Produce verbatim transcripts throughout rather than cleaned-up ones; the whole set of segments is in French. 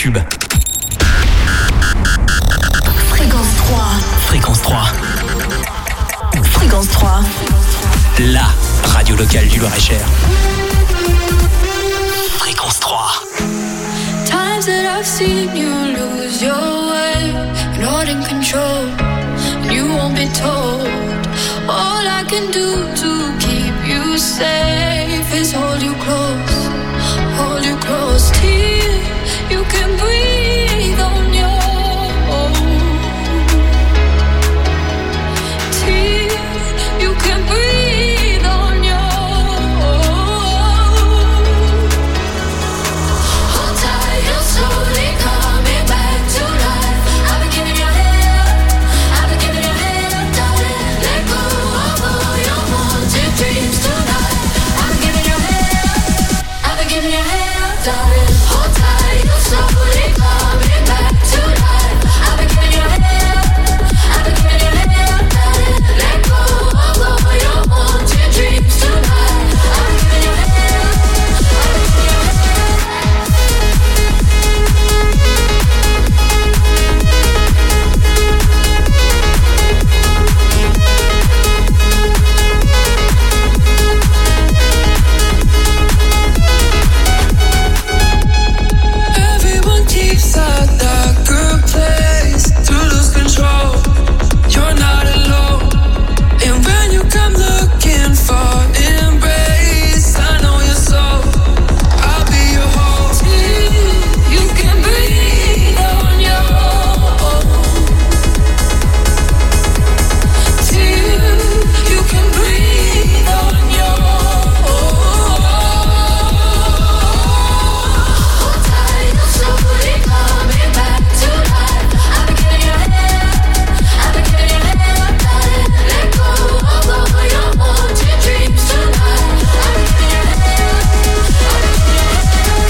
tubes. Fréquence trois. Fréquence trois. Fréquence trois. La radio locale du Loir-et-Cher. Fréquence trois. Times that I've seen you lose your way, not in control, and you won't be told. All I can do to keep you safe is hold you close, hold you close till you can breathe on your own, till you can breathe on your own. Hold tight, you're slowly coming back to life. I've been giving you hell, I've been giving you hell, darling. Let go of all your wanted dreams tonight. I've been giving you hell, I've been giving you hell, darling. Hold tight, you're slowly coming back to life. I've been giving you hell, I've been giving you hell, darling. Let go of all your wanted dreams tonight. I've been giving you hell, I've been giving you Everyone keeps a darker place to lose control. You're not alone. And when you come looking for embrace, I know your soul. I'll be your home till you can breathe on your own. Till you can breathe on your own. Hold tight, you're slowly coming back to life. I've been giving you hell, I've been giving you hell, darling. Let go of all your wanted dreams tonight. I've been giving you hell, I've been giving you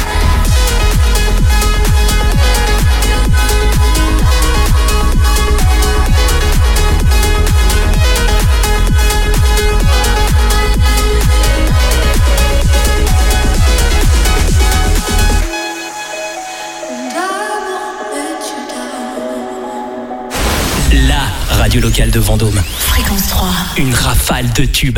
and I won't let you down. La radio locale de Vendôme. Fréquence trois. Une rafale de tubes.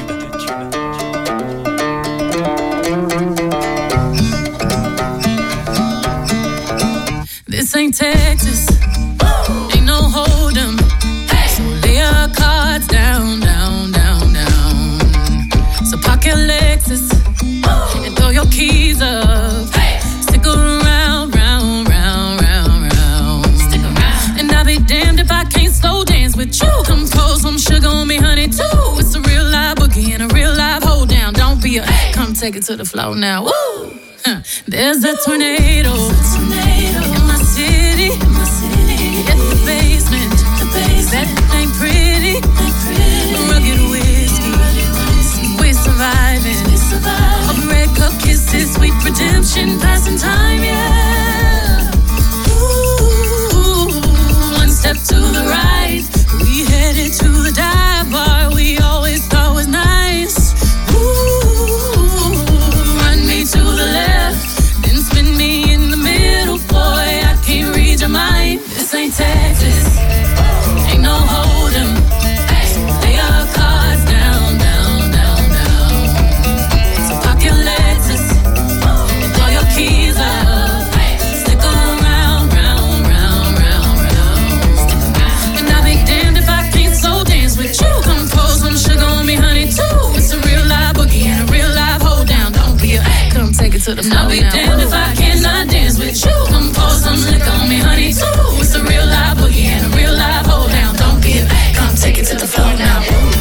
This ain't Texas, ain't no hold'em. So lay your cards down, down, down, down. So park your Lexus and throw your keys up. Stick around, round, round, round, round. Stick around. And I'll be damned if I can't slow dance with you. Come pour some sugar on me, honey, too. It's a real live boogie and a real live hold down. Don't be a, come take it to the floor now. Woo! Huh. There's a tornado, in my city, at the basement. That ain't pretty, rugged whiskey. We're surviving. A red cup kisses, sweet redemption, passing time, yeah. Ooh, one step to the right, we headed to the dive bar we always thought was nice. Ooh, run me to the left, then spin me in the middle, boy, I can't read your mind. This ain't Texas, ain't no hold'em. Lay your cards down, down, down, down. So park your Lexus and throw your keys up. Stick around, round, round, round, round. And I'll be damned if I can't slow dance with you. Come pour some sugar on me, honey, too. It's a real live boogie and a real live hold down. Don't be a, come take it to the floor. I'll be damned if I cannot dance with you. Come pour some liquor on me, honey, too. It's a real live boogie and a real live hold down. Don't be a, come take it to the floor now.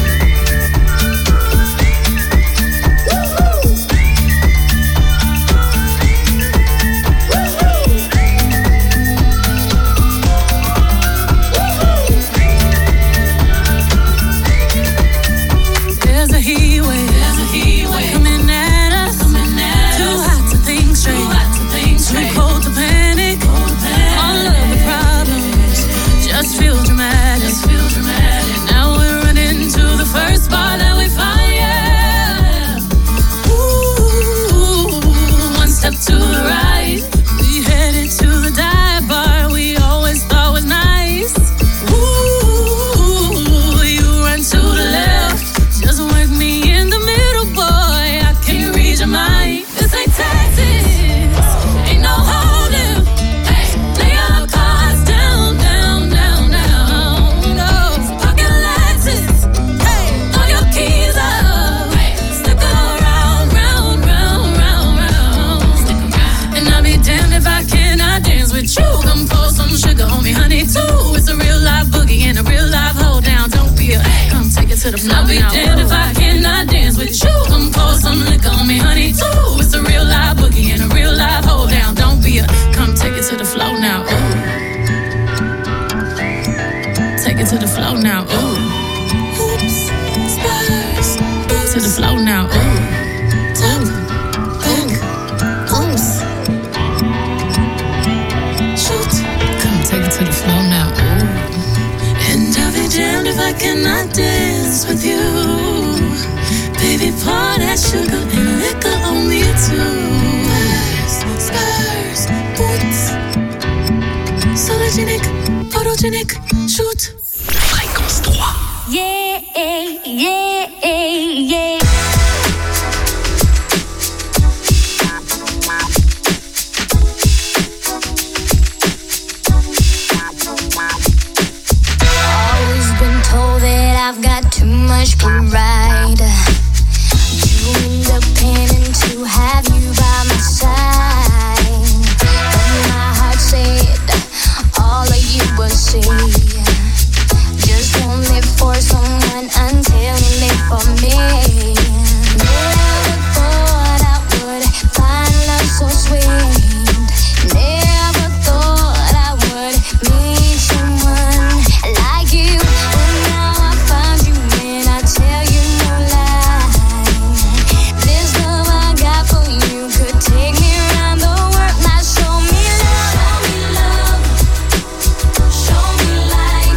There's a heat wave, coming at us, too hot to think straight. with you. Come pour some sugar on me, honey, too. It's a real life boogie and a real life hold down. Don't be a, come take it to the floor. I'll be damned if I cannot dance with you. Come pour some liquor on me, honey, too. It's a real life boogie and a real life hold down. Don't be a, come take it to the floor now. Ooh. Take it to the floor now. Ooh. Oops, stars. To the floor now. Ooh. Ooh. Ooh. Oops. Shoot. Come take it to the floor now. Ooh. And I'll be damned if I cannot dance with you. Baby, pour that sugar and liquor on me too. Spurs, spurs, boots. Sologenic, photogenic, shoot. Fréquence trois. Yeah, yeah, yeah. Always been told that I've got too much pride. Too independent to have you by my side. But my heart said all of you will see. Just won't live for someone until you live for me. Never thought I would find love so sweet. Never thought I would meet someone like you. But now I found you and I tell you no lie. This love I got for you could take me around the world. Now show me love, show me life.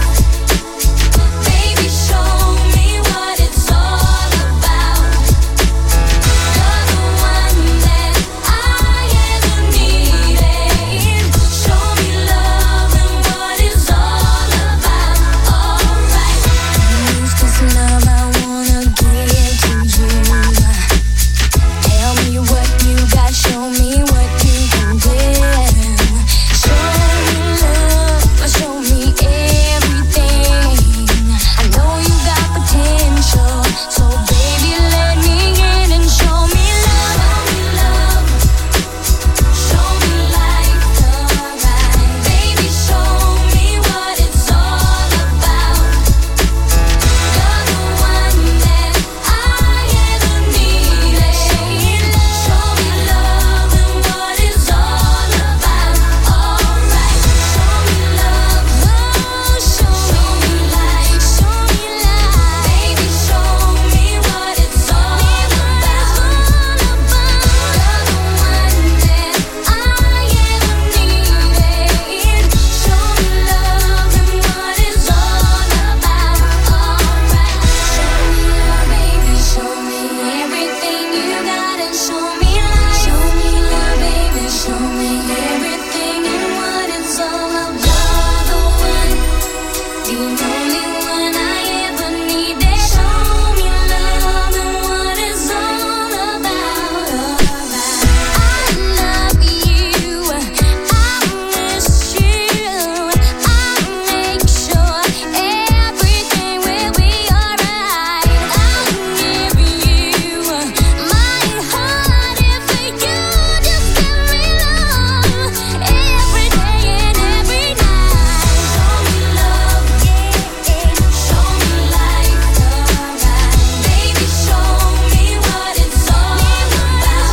Baby, show me what it's all about. You're the one that I ever needed. Show me love and what it's all about. Alright. Use this love I wanna give to you. Tell me what you got, show me what you can give. Show me love, show me everything. I know you got potential, so baby let me in and show me love. Show me life, alright. Baby, show me what it's all about. You're the one that I ever needed. Show me love and what it's all about. Alright. Show me love, oh, show me life, show me life. Baby, show me what it's all about. You're the one that I ever needed. Show me love and what it's all about. Alright. Show me love, baby, show me everything you got and show me life. Show me love, baby, show me everything and what it's all about. You're the one, the only one I ever needed. Show me love and what it's all about. Alright. I love you, I miss you, I'll make sure everything will be alright. I'll give you my heart if you just give me love every day and every night. Show me love, yeah, show me life, alright. Baby, show me what it's all about.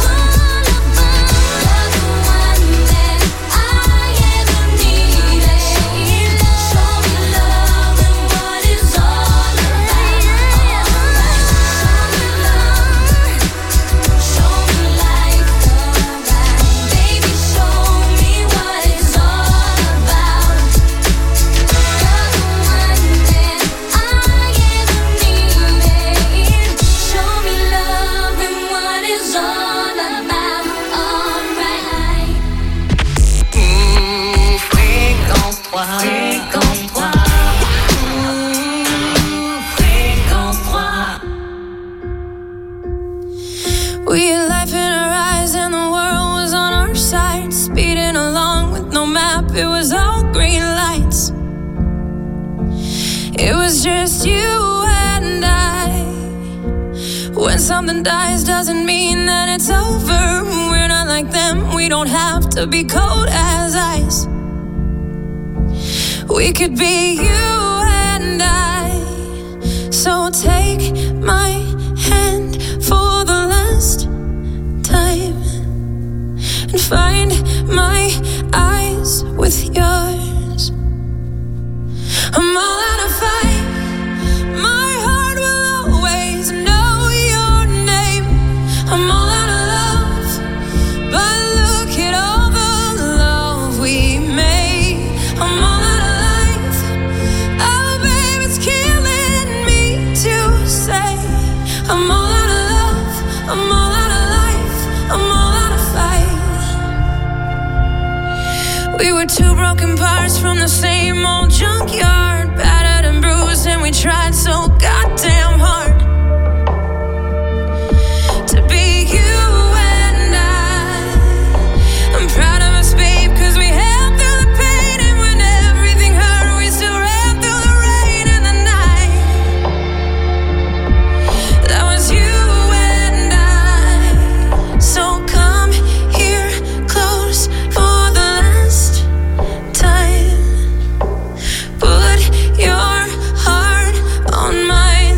You're the one that I ever needed. Show me love and what it's all about. Alright. Show me love, show me life, alright. Baby, show me what it's all about. You're the one that I ever needed. Show me love and what it's all about. Alright. Ooh, fréquence trois. Fréquence trois. Ooh, fréquence trois. We had life in our eyes and the world was on our side. Speeding along with no map, it was all green lights. It was just you and I. When something dies doesn't mean that it's over. We're not like them, we don't have to be cold as ice. We could be you and I. So take my hand for the last time and find my eyes with yours. I'm all out of fight. My heart will always know your name. I'm all out of love, but look at all the love we made. I'm all out of life. Oh, babe, it's killing me to say. I'm all out of love. I'm all out of life. I'm all out of fight. We were two broken parts from the same old junkyard, battered and bruised, and we tried so goddamn hard to be you and I. I'm proud of us, babe, cause we held through the pain, and when everything hurt, we still ran through the rain and the night. That was you and I. So come here close for the last time. Put your heart on mine.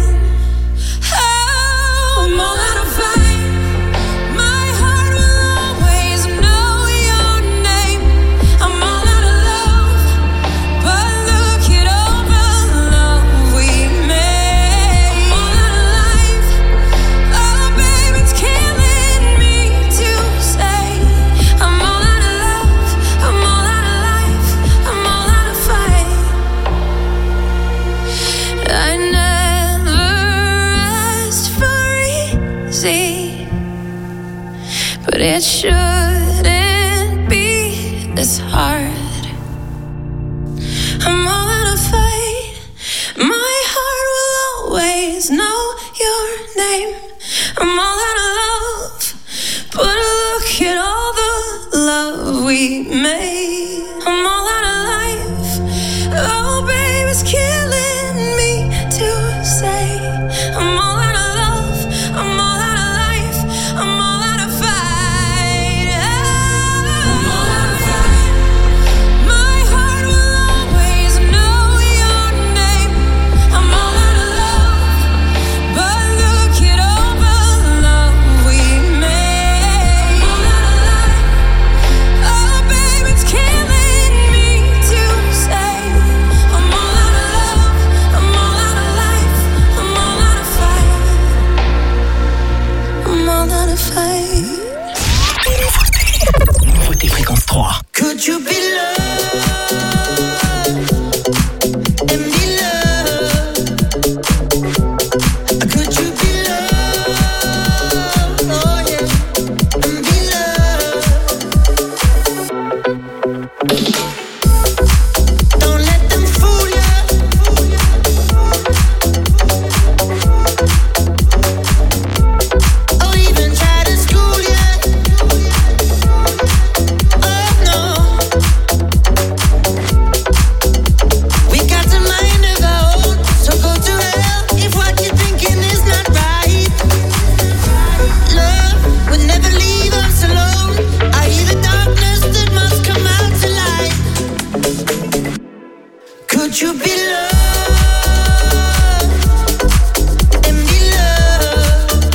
Oh, I'm all out of fight. My heart will always know your name. I'm all out of love, but look at all the love we made. I'm all out of life. Oh, babe, it's killing me to say. I'm all out of love. I'm all out of life. I'm all out of fight. I never asked for easy, but it shouldn't be this hard. I'm all out of fight. My heart will always know your name. I'm all out of love, but look at all the love we made. I'm all out of life. Oh, babe, it's killing me to say. I'm all out of love. I'm all out of life. I'm all out of fight. I'm all out of fight. My heart will always know your name. I'm all out of love, but look at all the love we made. I'm all out of life. Oh, babe, it's killing me to say. I'm all out of love. I'm all out of life. I'm all out of fight. I'm all out of fight. Nouveauté Fréquence trois. Could you be loved and be loved? Could you be loved? Oh yeah, and be loved. Don't let them fool you. Or even try to school you. Oh no. We got to mind of our own, so go to hell if what you're thinking is not right. Love would never leave us alone. I hear the darkness that must come out to light. Could you be loved and be loved?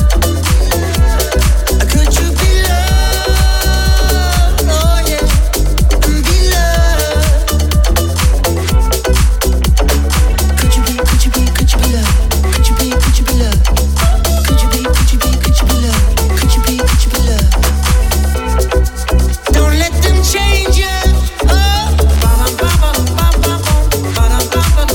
Could you be loved? Oh yeah, and be loved. Could you be, could you be, could you be loved? Could you be, could you be loved? Could you be, could you be, could you be loved? Could you be, could you be loved? Don't let them change you. Oh, ba-dum, ba-dum, ba-dum, ba-dum, ba-dum, ba-dum.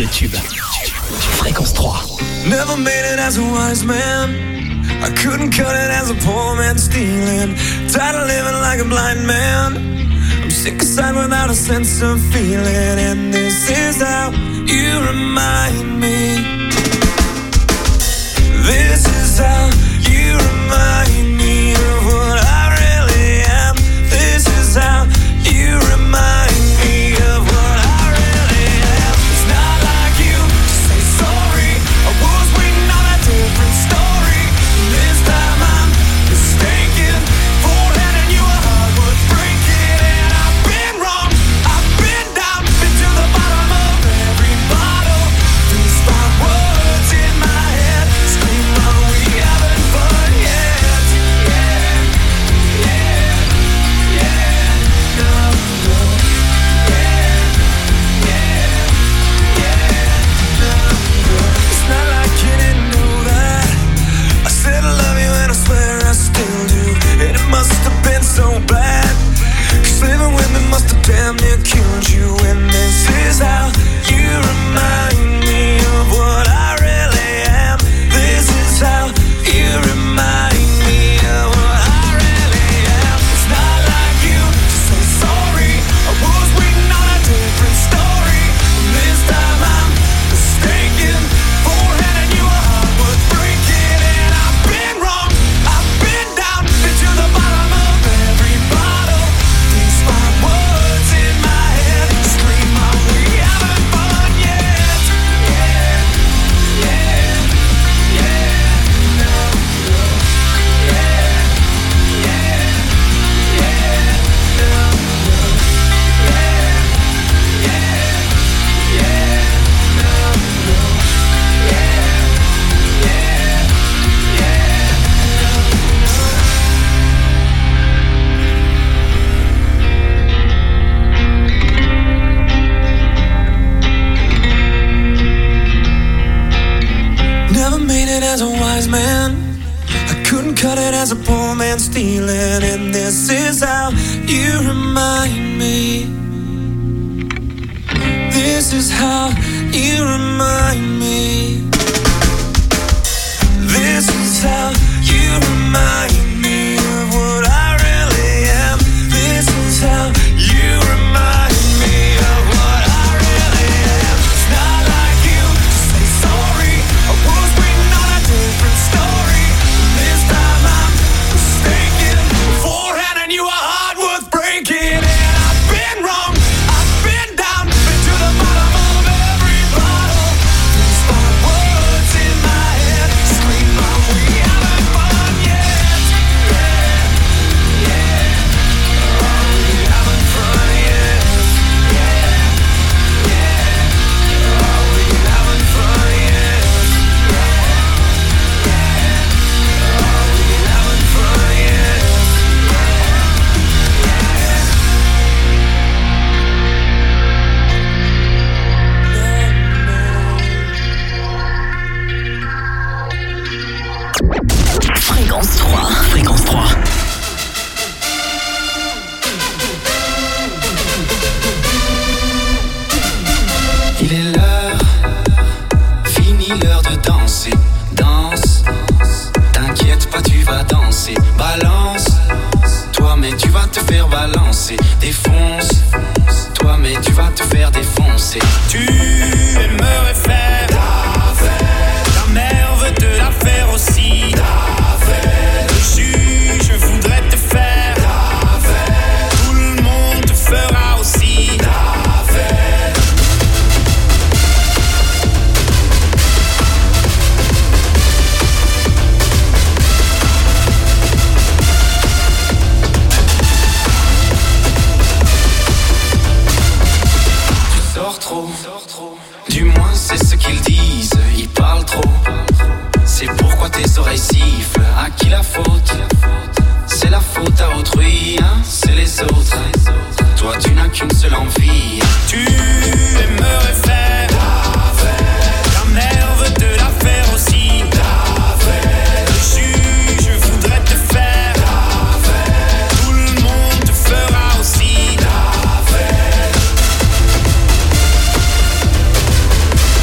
de tubes. Fréquence trois. Never made it as a wise man. I couldn't cut it as a poor man stealing. Tired of living like a blind man. I'm sick aside without a sense of feeling. And this is how you remind me. This is how you remind me of what I really am. This is how you remind me of what I really am. It's not like you to say sorry. I was waiting on a different story. This time I'm mistaken for handing you a heart worth breaking. And I've been wrong, I've been down, been to the bottom of every bottle. These five words in my head scream, are we having fun yet? Yeah, yeah, yeah, no, no, yeah, yeah, yeah, no, no. It's not like you didn't know that I said I love you and I swear I still do. And it must have been so bad, 'cause living with me must have damn near killed you. And this is how you remind me of what I really am. This is how you remind me of what I really am. It's not like you to say sorry. I was waiting on a different story. This time I'm mistaken for handing you a heart worth breaking. And I've been wrong, I've been down, been to the bottom of every bottle. These five words in my head scream, are we having fun yet? Yeah, yeah, yeah, no, no, yeah, yeah, yeah, no, no, yeah, yeah, yeah, no, no, yeah, yeah, yeah, Never made it as a wise man. I couldn't cut it as a poor man stealing. And this is how you remind me. This is how you remind me. This is how you remind me of what I really am. This is how you remind me of what I really am. It's not like you to say sorry. I was waiting on a different story. This time I'm mistaken for handing you a heart worth breaking. And I've been wrong, I've been down, been to the bottom of every bottle. These five words in my head scream, are we having fun yet? Yeah, yeah, are we having fun yet? Yeah, yeah, are we having fun yet? Yeah, yeah, are we having fun yet? Fréquence trois. Fréquence trois. Il est l'heure, fini l'heure de danser. Danse, t'inquiète pas, tu vas danser. Balance, toi mais tu vas te faire balancer. Défonce, toi mais tu vas te faire défoncer. Tu aimerais faire ta fête, ta mère veut te la faire aussi. Ta fête, le juge voudrait te faire ta fête, tout le monde te fera aussi ta fête. Tu sors trop, du moins c'est ce qu'ils disent. Ils parlent trop, c'est pourquoi tes oreilles sifflent. À qui la faute? C'est la faute à autrui, hein? C'est les autres. Toi tu n'as qu'une seule envie. Tu aimerais faire ta fête, ta mère veut te la faire aussi. Ta fête, le juge voudrait te faire ta fête, tout le monde te fera aussi ta fête.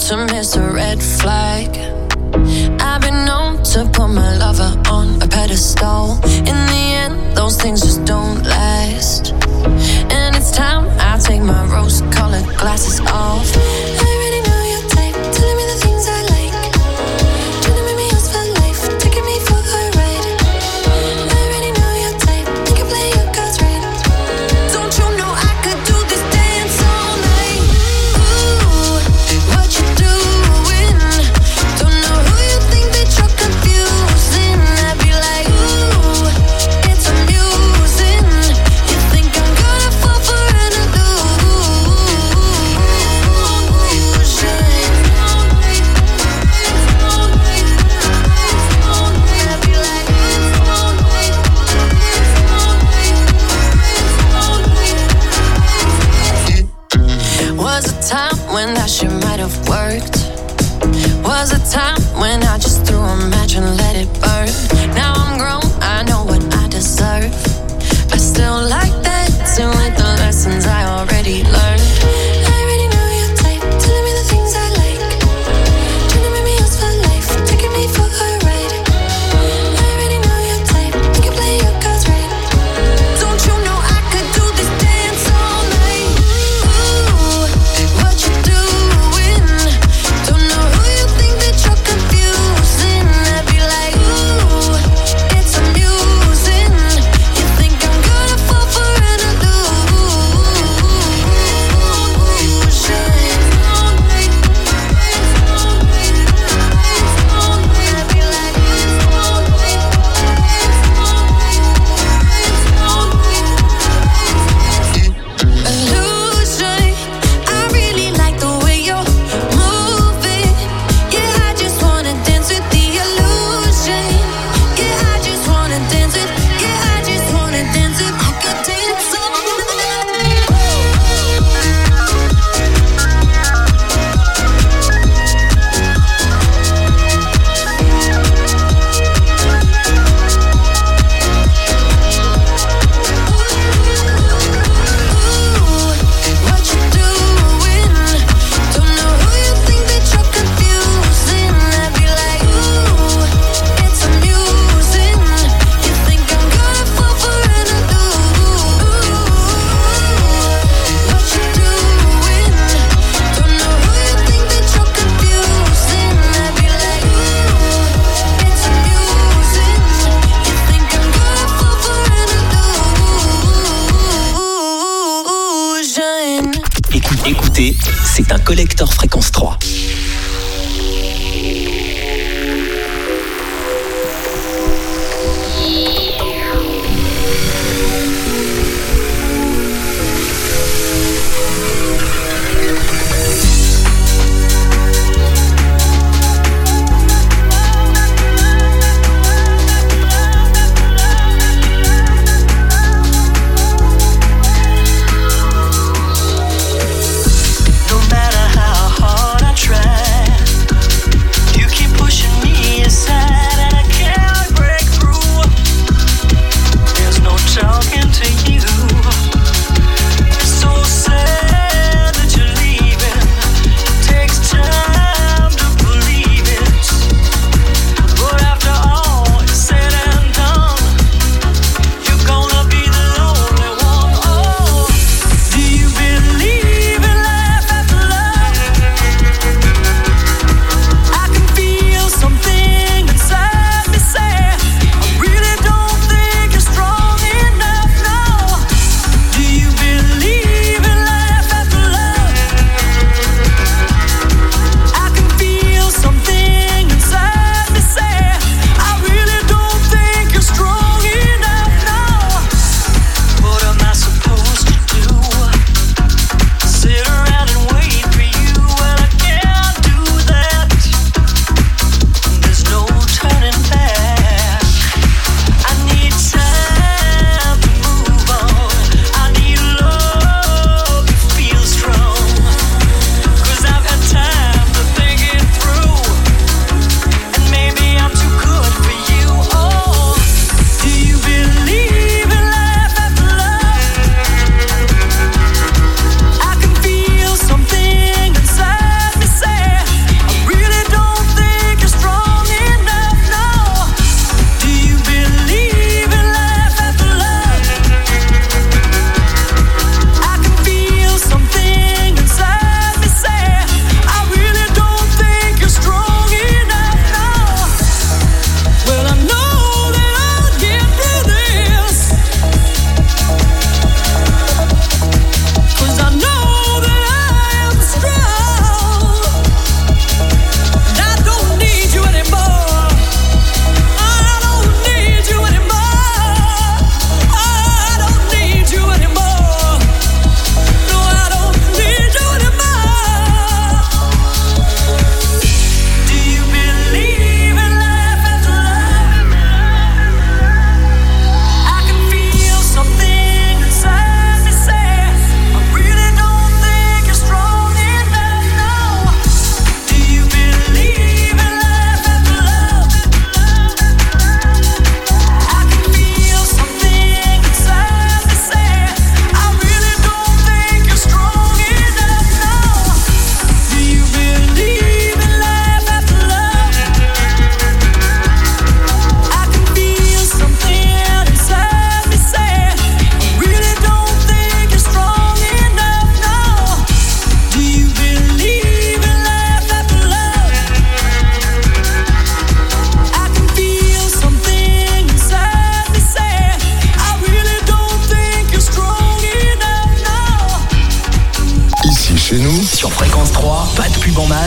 to miss a red flag. I've been known to put my lover on a pedestal. In the end, those things just don't last. And it's time I take my rose-colored glasses off. I already know your type, telling me the things I like. Trying to make me yours for life, taking me for a ride. I already know your type, you can play your cards right. Don't you know I could do this dance all night? Ooh, what you doing? Don't know who you think that you're confusing. I'd be like, ooh, it's amusing. You think I'm gonna fall for an illusion? I'd be like, was a time when that shit might have worked. Was a time when I just threw a match and let it burn. Now I'm grown, I know what I deserve. I still like dancing with the lessons I already learned. I already know your type, telling me the things I like. Trying to make me yours for life, taking me for a ride. I already know your type, you can play your cards right. Don't you know I could do this dance all night? Ooh, what you doing? Don't know who you think that you're confusing. I'd be like, ooh, it's amusing. You think I'm gonna fall for an illusion? I'd be like, illusion. I really like the way you're moving. Yeah, I just wanna dance with the illusion. Yeah, I just wanna dance with. Yeah, I just wanna dance with. I could dance all what you doing? Don't know who you think that you're confusing. I'd be like, ooh, it's amusing. You think I'm gonna fall for an illusion? What you doing? Don't know who you think that you're confusing. I'd be like, ooh, it's amusing. You think I'm gonna fall for an illusion? Écoute- Écoutez, c'est un collector fréquence trois. No matter how hard I try,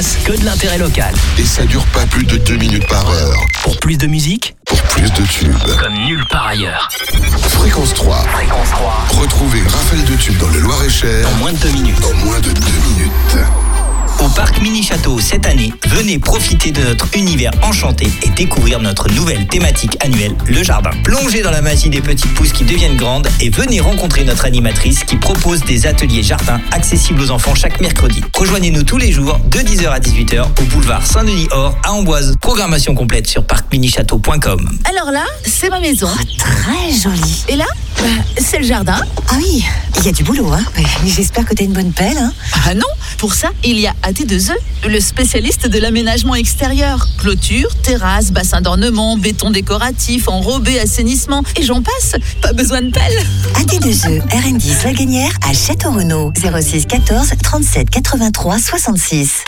passe que de l'intérêt local. Et ça dure pas plus de deux minutes par heure. Pour plus de musique, pour plus de tubes. Comme nulle part ailleurs. Fréquence trois. Fréquence trois. Retrouvez une rafale de tubes dans le Loir-et-Cher. En moins de deux minutes. En moins de deux minutes. Au Parc Mini Château cette année, venez profiter de notre univers enchanté et découvrir notre nouvelle thématique annuelle, le jardin. Plongez dans la magie des petites pousses qui deviennent grandes et venez rencontrer notre animatrice qui propose des ateliers jardin accessibles aux enfants chaque mercredi. Rejoignez-nous tous les jours de dix heures à dix-huit heures au boulevard Saint-Denis-Or à Amboise. Programmation complète sur parc mini château point com. Alors là, c'est ma maison. Oh, très jolie. Et là, bah, c'est le jardin. Ah oui, il y a du boulot, hein. Mais j'espère que t'as une bonne pelle, hein. Ah non, pour ça, il y a A T deux E, le spécialiste de l'aménagement extérieur. Clôture, terrasse, bassin d'ornement, béton décoratif, enrobé, assainissement, et j'en passe. Pas besoin de pelle. A T deux E, R N dix La Gagnère à Château-Renaud. zéro six quatorze trente-sept quatre-vingt-trois soixante-six.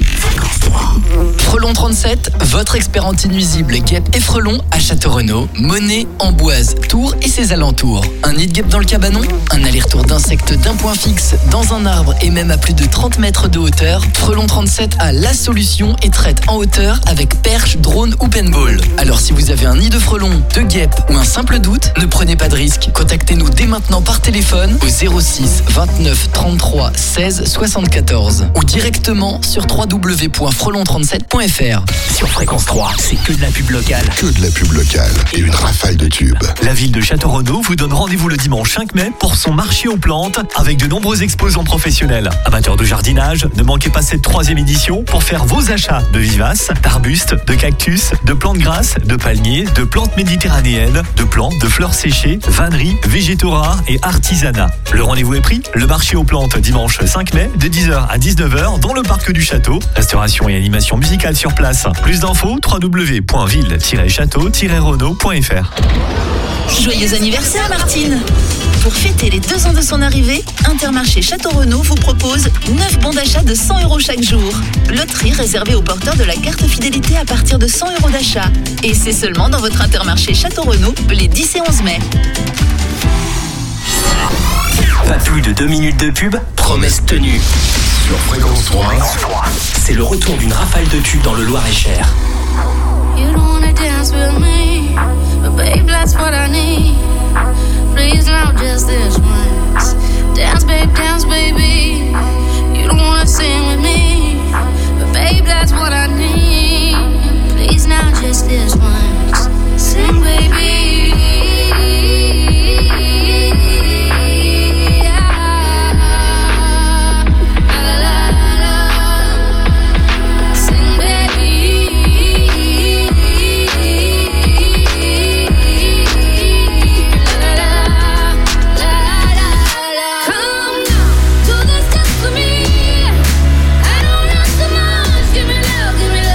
Frelon trente-sept, votre expert anti-nuisible guêpe et frelon à Château-Renaud, Monet, Amboise, Tours et ses alentours. Un nid de guêpe dans le cabanon, un aller-retour d'insectes d'un point fixe dans un arbre et même à plus de trente mètres de hauteur. Frelon trente-sept a la solution et traite en hauteur avec perche, drone ou paintball. Alors si vous avez un nid de frelon, de guêpe ou un simple doute, ne prenez pas de risque. Contactez-nous dès maintenant par téléphone au zéro six vingt-neuf trente-trois seize soixante-quatorze ou directement sur w w w point frelon trente-sept point f r. Sur Fréquence trois, c'est que de la pub locale. Que de la pub locale et une rafale de tubes. La ville de Château-Renaud vous donne rendez-vous le dimanche cinq mai pour son marché aux plantes avec de nombreux exposants professionnels. Amateurs de jardinage, ne manquez pas cette troisième édition pour faire vos achats de vivaces, d'arbustes, de cactus, de plantes grasses, de palmiers, de plantes méditerranéennes, de plantes, de fleurs séchées, vanneries, végétaux rares et artisanat. Le rendez-vous est pris, le marché aux plantes dimanche cinq mai de dix heures à dix-neuf heures dans le parc du château. Restauration et animation musicale sur place. Plus d'infos, w w w point ville tiret château tiret renaud point f r. Joyeux anniversaire Martine. Pour fêter les deux ans de son arrivée, Intermarché Château-Renaud vous propose neuf bons d'achat de cent euros chaque jour. Loterie réservée aux porteurs de la carte fidélité à partir de cent euros d'achat. Et c'est seulement dans votre Intermarché Château-Renaud les dix et onze mai. Pas plus de deux minutes de pub, promesse tenue. Sur Fréquence trois, c'est le retour d'une rafale de tubes dans le Loir-et-Cher. You don't wanna dance with me, but babe, that's what I need. Please now, just this once. Dance, babe, dance, baby. You don't wanna sing with me, but babe, that's what I need. Please now, just this once. Sing, baby. Give me love, give me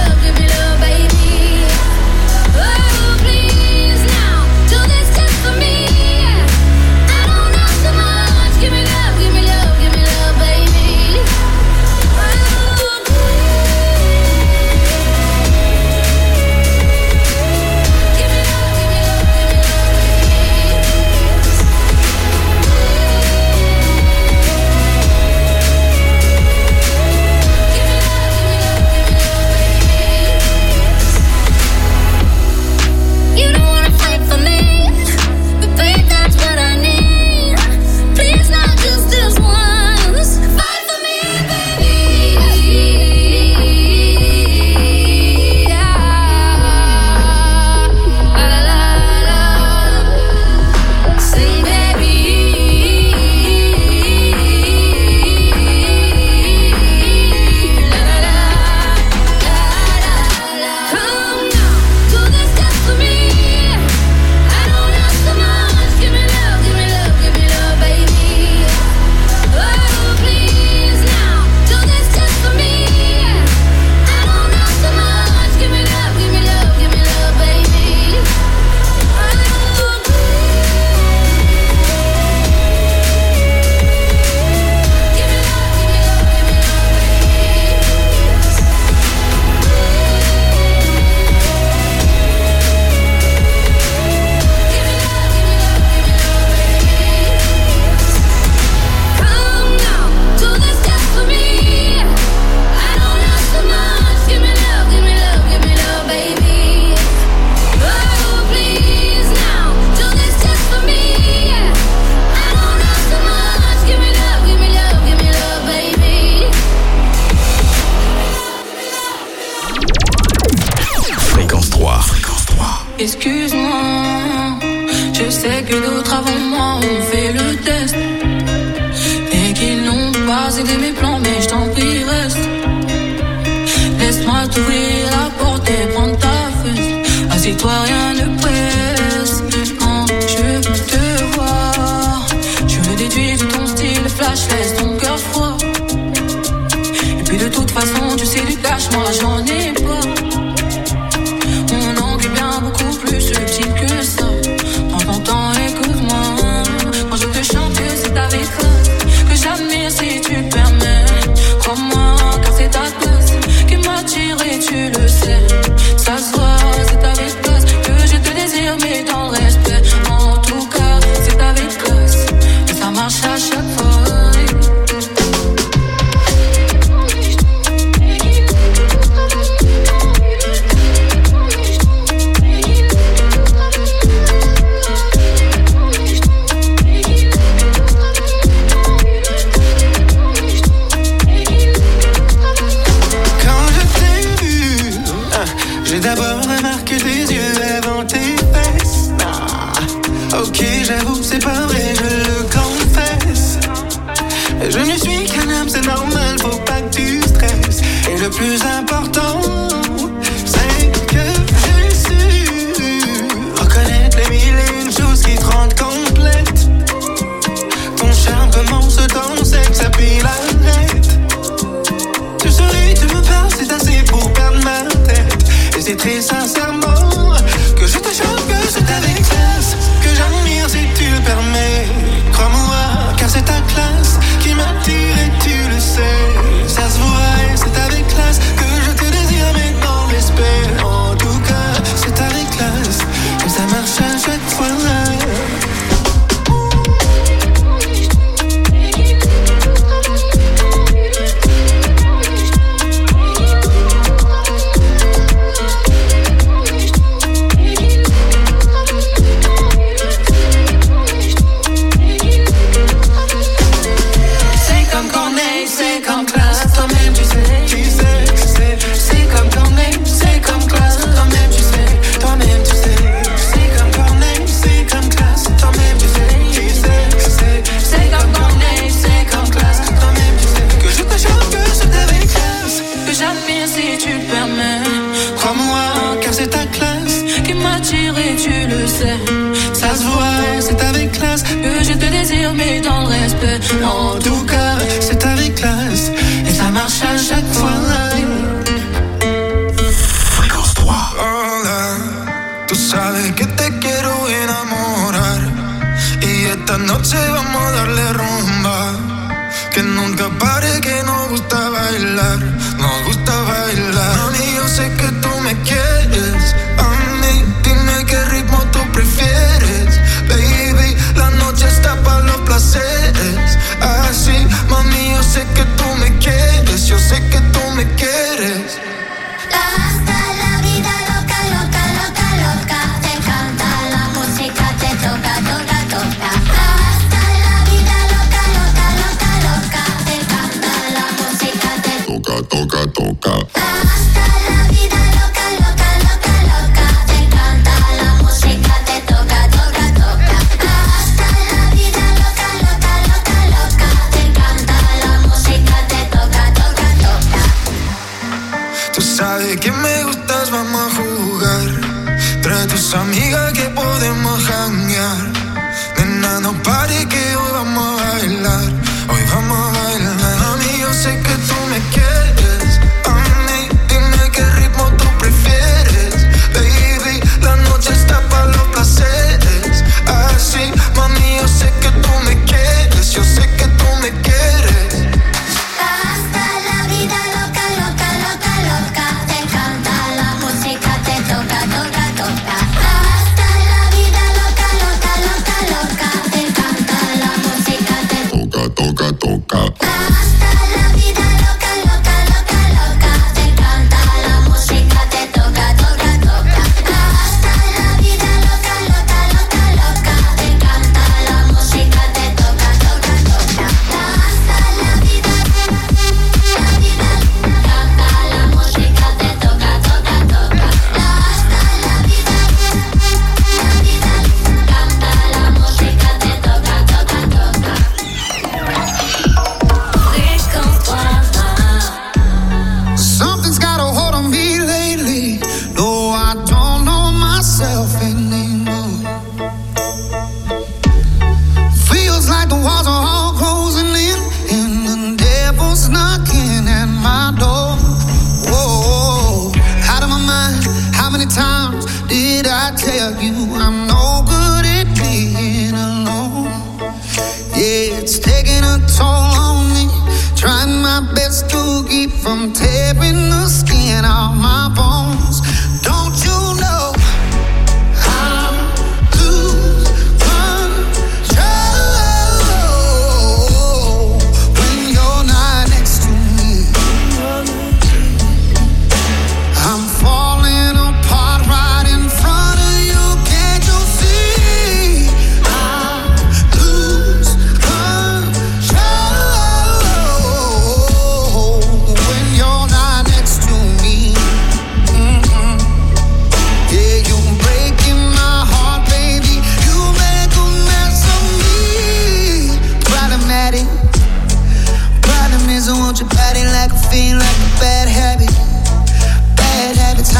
trois. Fréquence trois. Excuse-moi, je sais que d'autres avant moi ont fait le test et qu'ils n'ont pas aidé mes plans, mais je t'en prie reste. Laisse-moi t'ouvrir la porte et prendre ta fesse. Assieds-toi, rien ne presse. Quand je veux te voir, je veux déduire de ton style flash, laisse ton cœur froid. Et puis de toute façon, tu sais du cash, moi j'en ai pas. Mon angle est bien beaucoup plus subtil que ça. Prends ton temps, écoute-moi. Quand je te chante, c'est avec eux que j'admire si tu le permets. Crois-moi, car c'est ta classe qui m'attire et tu le sais. Ça se voit, c'est avec classe que je te désire, mais dans le respect. En tout cas, c'est avec classe et ça marche à chaque fois. J'ai d'abord remarqué tes yeux avant tes fesses. Ah, ok, j'avoue, c'est pas vrai, je le confesse. Je ne suis qu'un homme, c'est normal, faut pas que tu stresses. Et le plus important, c'est que j'ai su reconnaître les mille et une choses qui te rendent complète. Ton charme commence dans le sexe, puis l'arrête. Tu souris, tu me parles, c'est assez pour perdre ma tête. Et c'est très sincèrement que je te chante, que c'est avec classe que j'admire si tu le permets. Crois-moi, car c'est ta classe qui m'attire et tu le sais. Ça se voit et c'est avec classe que je te désire, mais dans le respect. En tout cas, c'est avec classe et ça marche à chaque fois. Ça se voit, c'est avec classe que je te désire, mais dans le respect. En tout cas, c'est avec classe et ça marche à chaque fois. Fréquence trois. Hola, tú sabes que te quiero enamorar y esta noche vamos a darle rumba. Que nunca pare, que nos gusta bailar, nos gusta bailar. Mami, yo sé que tú me quieres. Dime qué ritmo tú prefieres, baby. La noche está para los placeres. Así, mami, yo sé que tú me quieres. Yo sé que tú me quieres. Hasta la vida loca, loca, loca, loca. Te encanta la música, te toca, toca, toca. Hasta la vida loca, loca, loca, loca. Te encanta la música, te toca, toca, toca. Hasta la vida loca, loca, loca, loca. Te encanta la música, te toca, toca, toca. Hasta la vida loca, loca, loca, loca. Te encanta la música, te toca, toca, toca. Tú sabes que me gustas, vamos a jugar. Trae tus amigas que podemos janguear. Nena, no pare que hoy vamos a bailar. Hoy vamos a bailar. Mami, yo sé que tú me quieres. Mami, dime qué ritmo tú prefieres, baby. La noche está para los placeres. Así, mami, yo sé que tú me quieres. Yo sé que tú me quieres. Hasta la vida loca, loca, loca, loca. Te encanta la música, te toca, toca, toca. Hasta la vida loca, loca, loca, loca. Te encanta la música, te toca, toca, toca.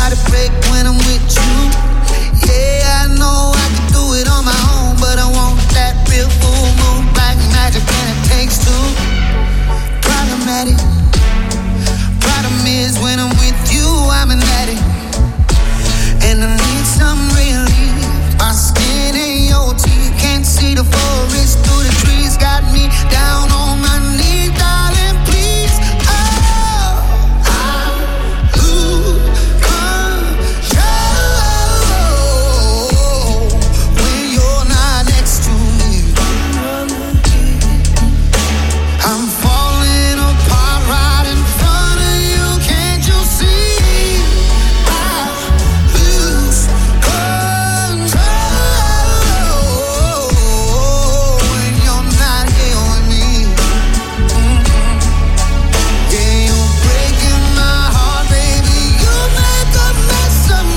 heart to break when I'm with you. Yeah, I know I can do it on my own, but I want that real full moon, black magic, and it takes two. Problematic. Problem is when I'm with you, I'm an addict, and I need some relief. My skin ain't your teeth, can't see the forest through the trees. Got me down on my knees, darling, please. Oh, I lose control when you're not next to me. I'm falling apart right in front of you, can't you see? I lose control when you're not here with me. Mm-hmm. Yeah, you're breaking my heart, baby. You make a mess of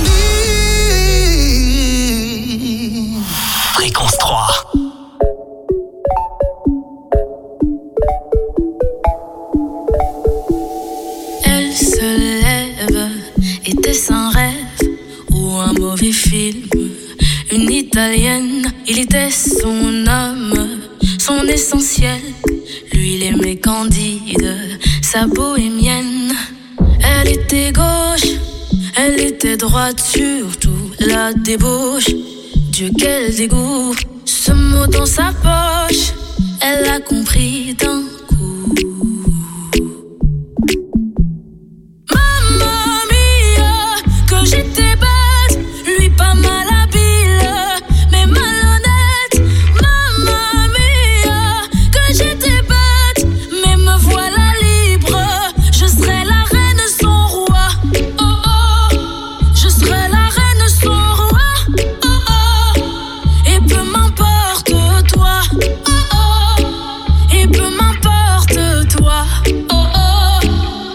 me. Fréquence trois. Elle se lève, était-ce un rêve ou un mauvais film? Une italienne, il était son homme, son essentiel. Lui, il aimait Candide, sa bohémienne. Elle était gauche, elle était droite, surtout la débauche. Dieu, quel dégoût, ce mot dans sa poche, elle a compris d'un coup. Mamma mia, que j'étais bête, lui pas mal habile, mais malhonnête. Mamma mia, que j'étais bête, mais me voilà libre. Je serai la reine, son roi. Oh oh, je serai la reine, son roi. Oh oh, et peu m'importe toi. Oh oh, et peu m'importe toi. Oh oh.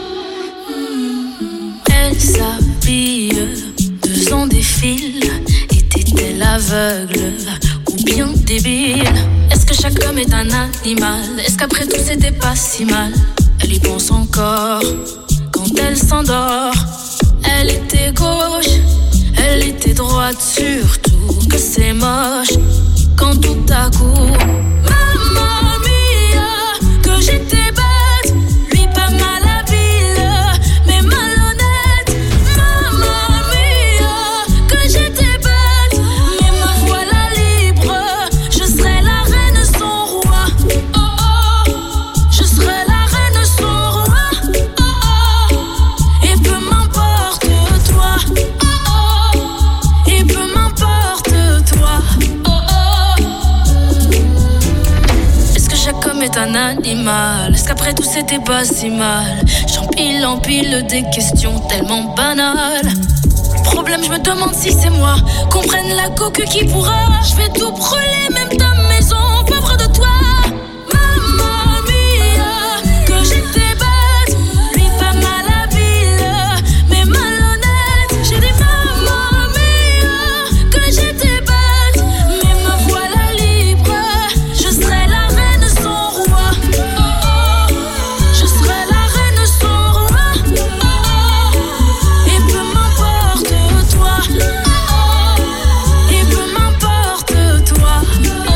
Elle s'habille, deux ans défile. Était-elle aveugle ou bien débile? Est-ce que chaque homme est un animal? Est-ce qu'après tout c'était pas si mal? Elle y pense encore quand elle s'endort. Elle était gauche, elle était droite, surtout que c'est moche quand tout à coup, mamma mia, que j'étais bête, lui pas mal habile, mais malhonnête. Mamma mia, que j'étais bête, mais me voilà libre. Je serai la reine, son roi. Oh oh, je serai la reine, son roi. Oh oh, et peu m'importe toi. Oh oh, et peu m'importe toi. Oh oh. Est-ce que chaque homme est un animal? Est-ce qu'après tout c'était pas si mal? J'empile, empile des questions tellement banales. Problème, je me demande si c'est moi. Qu'on prenne la coque qui pourra. Je vais tout brûler, même ta maison, pauvre de toi. Mamma mia, que j'étais bête, lui pas mal habile, mais malhonnête. J'ai dit mamma mia, que j'étais bête, mais me voilà libre. Je serai la reine, son roi. Oh oh, je serai la reine, son roi. Oh oh, et peu m'importe toi. Oh oh, et peu m'importe toi. Oh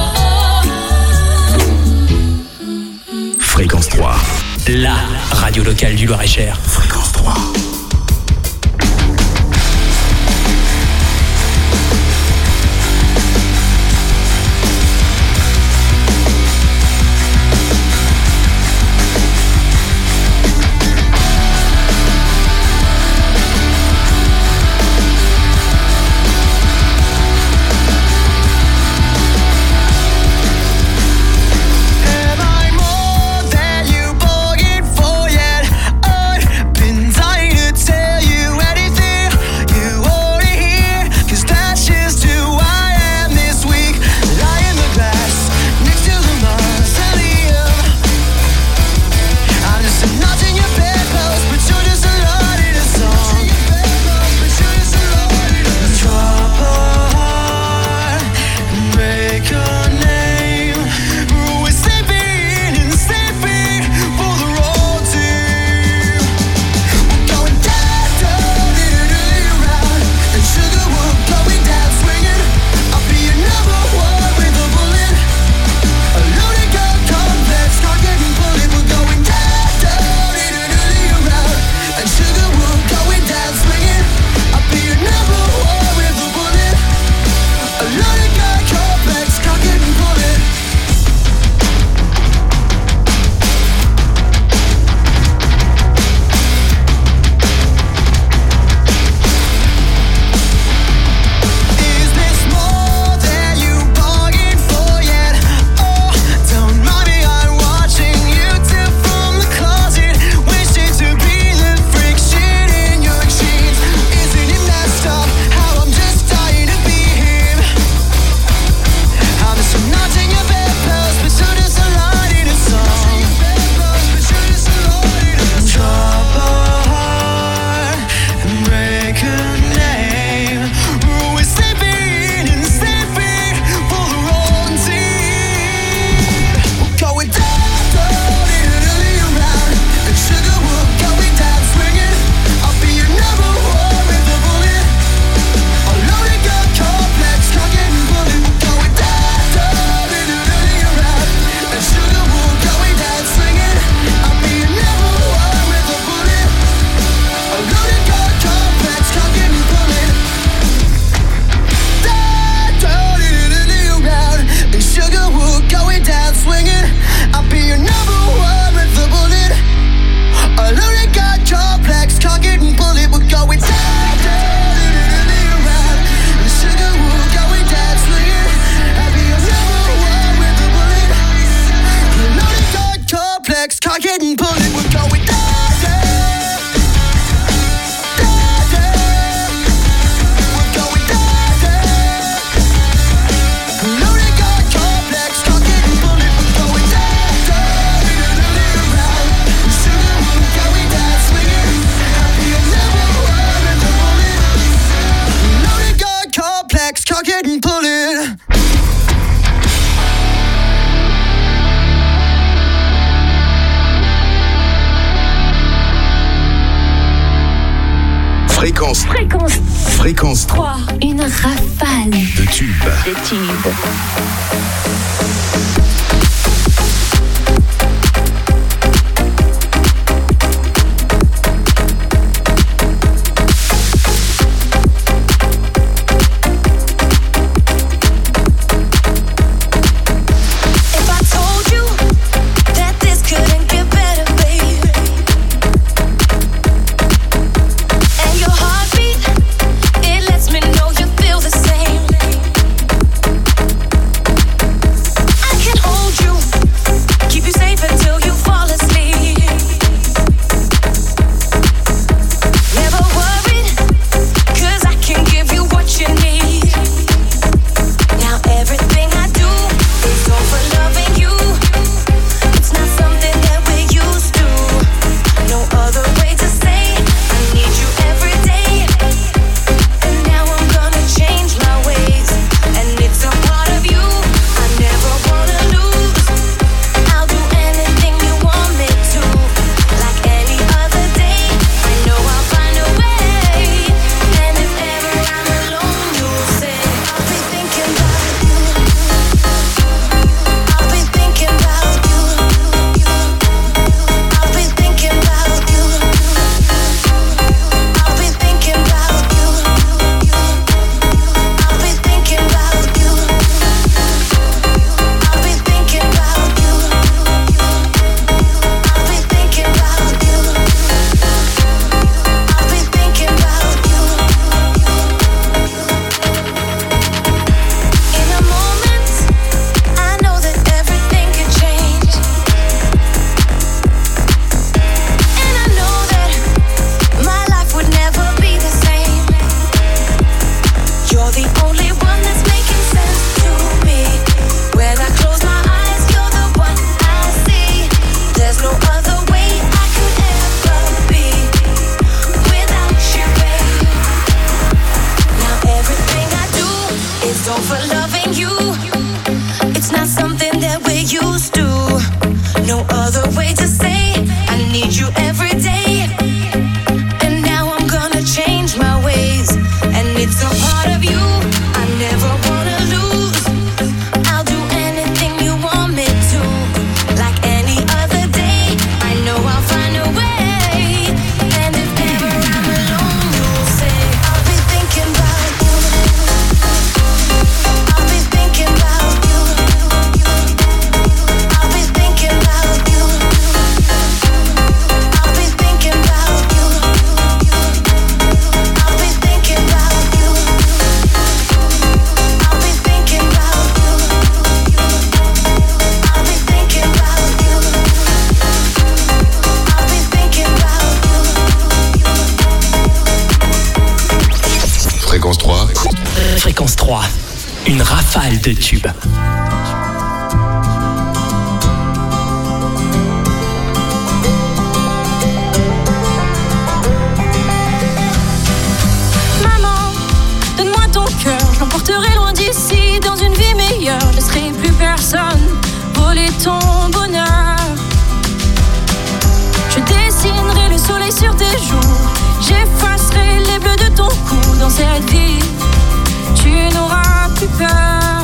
oh. Fréquence trois. La radio locale du Loir-et-Cher. Fréquence trois. Am I more than you bargained for yet? I've been dying Fréquence. Fréquence. Fréquence trois. Une rafale de tubes. de tubes. Une rafale de tubes. Maman, donne-moi ton cœur, je l'emporterai loin d'ici. Dans une vie meilleure, je ne serai plus personne. Voler ton bonheur. Je dessinerai le soleil sur tes joues. J'effacerai les bleus de ton cou. Dans cette vie, tu n'auras plus peur.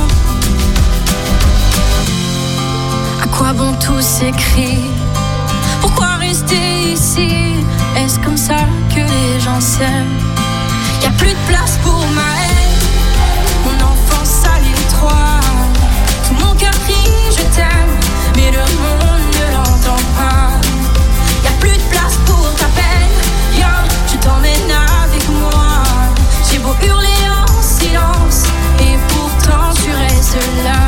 À quoi bon tous ces cris? Pourquoi rester ici? Est-ce comme ça que les gens s'aiment? Y'a plus de place pour ma haine. Mon enfance à l'étroit. Tout mon cœur crie je t'aime, mais le monde ne l'entend pas. Y'a plus de place pour ta peine. Yo, je t'emmène avec moi. J'ai beau hurler en silence, et pourtant tu restes là.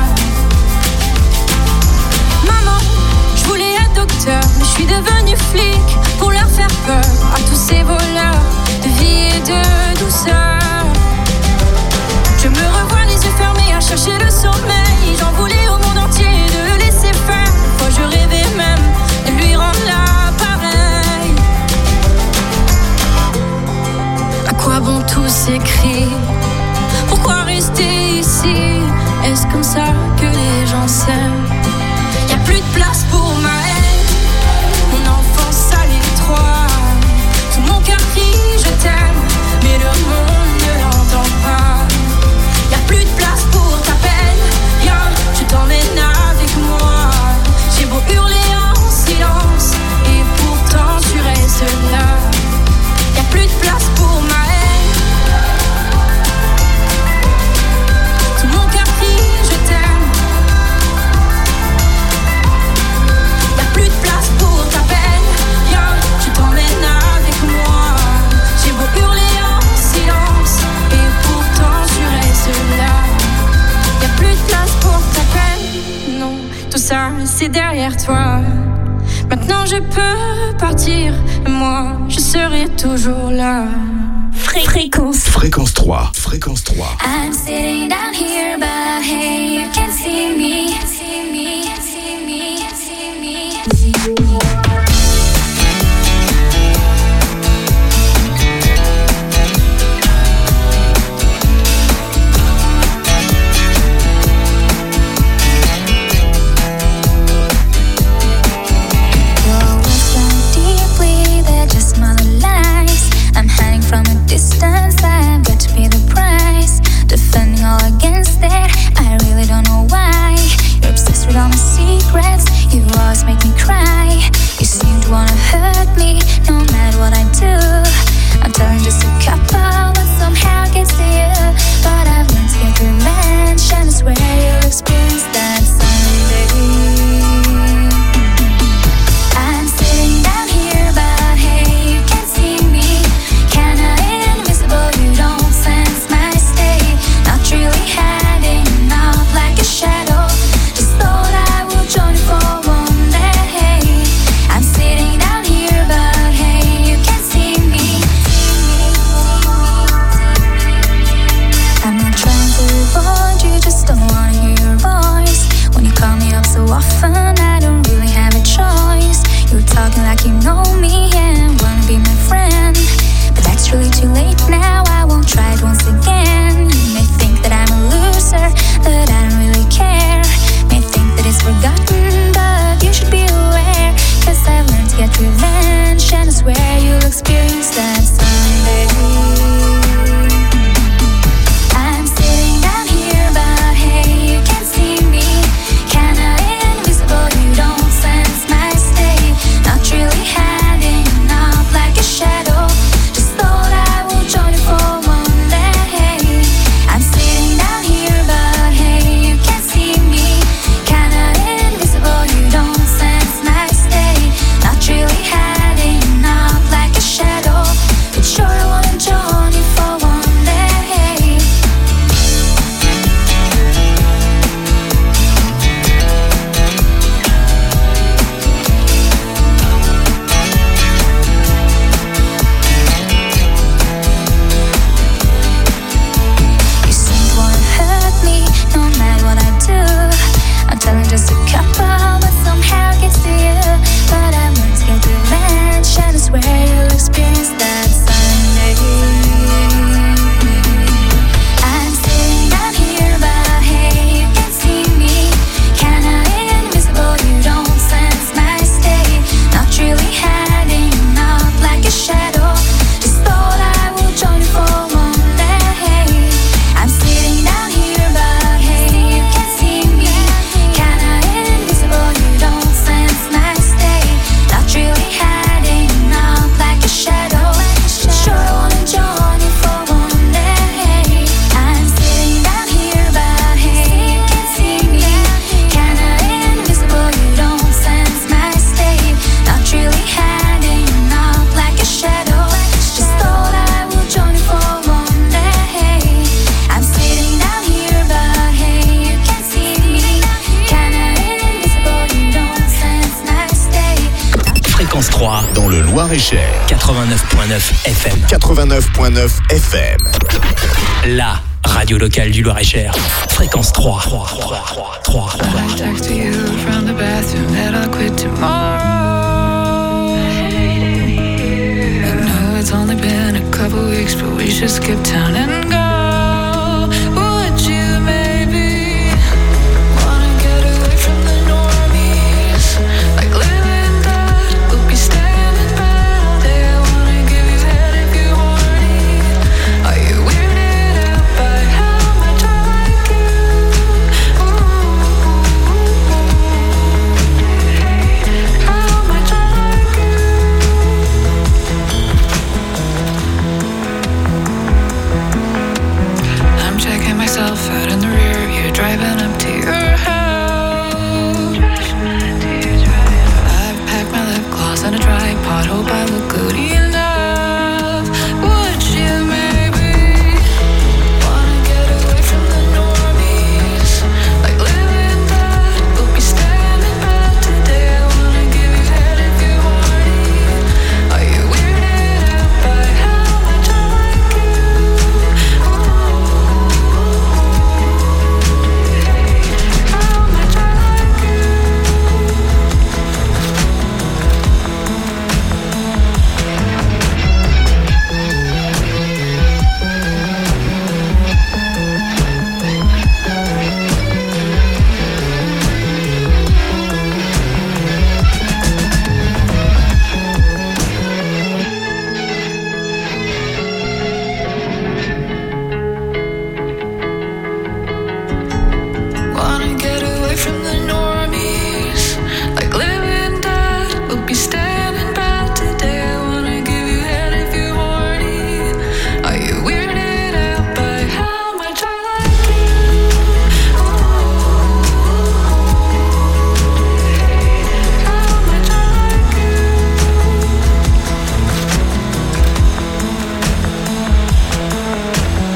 Maman, je voulais être docteur, mais je suis devenue flic pour leur faire peur à tous ces voleurs de vie et de douceur. Je me revois les yeux fermés à chercher le sommeil. J'en voulais au monde entier de le laisser faire. Une fois je rêvais même de lui rendre l'appareil. À quoi bon tous ces cris? Pourquoi rester ici? Est-ce comme ça que les gens s'aiment? Y'a plus de place pour ma haine. Mon enfance à l'étroit. Tout mon cœur crie je t'aime, c'est derrière toi. Maintenant je peux partir, et moi je serai toujours là. Fréquence. Fréquence trois. Fréquence trois. I'm sitting down here, but hey, you can't see me. See me, see me, see me, see me. From a distance, I've got to pay the price. Defending all against that, I really don't know why. You're obsessed with all my secrets, you always make me cry. You seem to wanna hurt me, no matter what I do. I'm telling just a couple, but somehow it gets to you. But I've learned to get revenge, and I swear you'll experience that someday. I'm sitting down here, but hey, you can't see me. You don't sense my state. Not really hiding out like a shadow. Just thought I would join you for one day. I'm sitting down here, but hey, you can't see me. I'm not trying to avoid you, just don't wanna hear your voice. When you call me up so often, I don't really have a choice. You're talking like you know me and wanna be my friend. But that's really too late now, I won't try it once again. You may think that I'm a loser, that I don't really care. May think that it's forgotten, but you should be aware. Cause I've learned to get revenge, and I swear you'll experience that someday. I'm sitting down here, but hey, you can't see me. Kinda invisible, you don't sense my state. Not really hiding out like a shadow. Thought I would join you for one day. I'm sitting down here, but hey, you can't see me. Kinda invisible, you don't sense my state. Not really hiding out like a shadow, but sure I wanna join you for one day. Just a couple, but somehow it gets to you. But I want to get revenge, and I swear you'll experience that someday. I'm sitting down here, but hey, you can't see me. Kinda invisible, you don't sense my state. Not really hiding out like a shadow. Just thought I would join you for one day. I'm sitting down here, but hey, you can't see me. You don't sense my state. Not really hiding out like a shadow. Sure I wanna join you for one day. I'm sitting down here, but hey, you can't see me. Kinda invisible, you don't sense my state. Not really hiding out like a shadow. Just thought I would join you for one day. I'm sitting down here, but hey, you can't see me. Kinda invisible, you don't sense my state. Fréquence trois. Dans le Loir-et-Cher. quatre-vingt-neuf point neuf F M. quatre-vingt-neuf point neuf F M. La radio locale du Loir-et-Cher. Fréquence trois. trois, trois, trois, trois. I text you from the bathroom that I'll quit tomorrow. I know it's only been a couple weeks, but we should skip town and